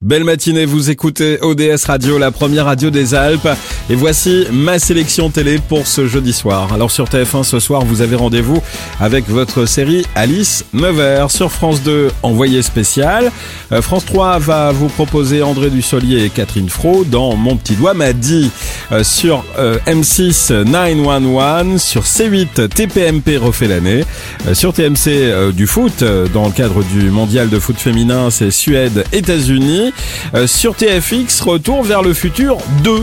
Belle matinée, vous écoutez ODS Radio, la première radio des Alpes. Et voici ma sélection télé pour ce jeudi soir. Alors sur TF1 ce soir, vous avez rendez-vous avec votre série Alice Nevers. Sur France 2, Envoyé spécial. France 3 va vous proposer André Dussolier et Catherine Fro dans Mon petit doigt m'a dit. Sur M6, 911. Sur C8, TPMP refait l'année. Sur TMC, du foot. Dans le cadre du mondial de foot féminin, c'est Suède-États-Unis. Sur TFX, Retour vers le futur 2.